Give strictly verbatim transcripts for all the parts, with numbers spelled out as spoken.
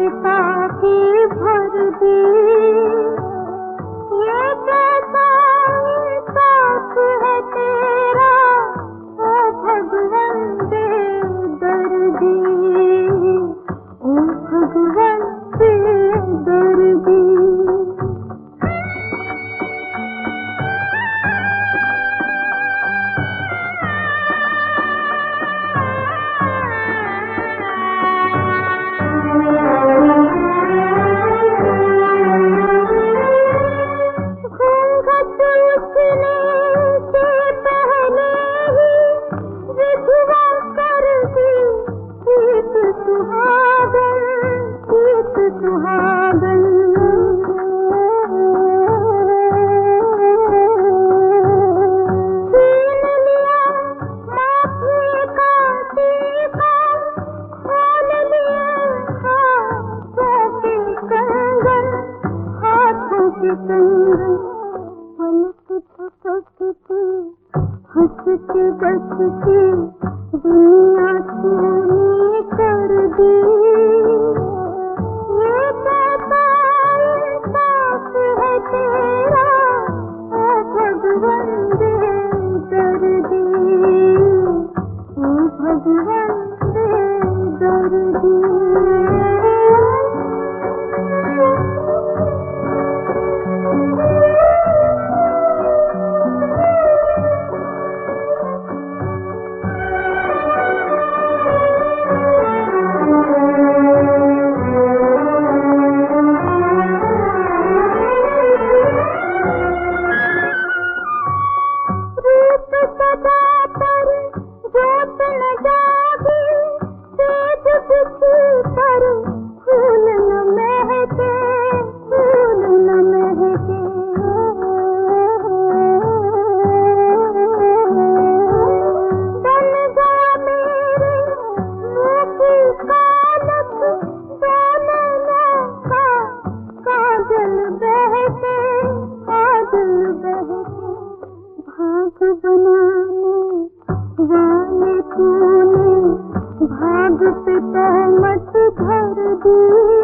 चिता की भर दी। ये कैसा इंसाफ है तेरा, ओ भगवन बेदर्दी, ओ भगवन बेदर्दी। हंसती बसती दुनिया तूने कर दी। ये कैसा इंसाफ है तेरा, ओ भगवन बेदर्दी, ओ भगवन बेदर्दी। भाग पे तहमत भर दी।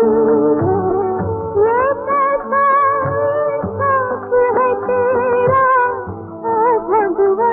ये कैसा इंसाफ है तेरा, ओ भगवान।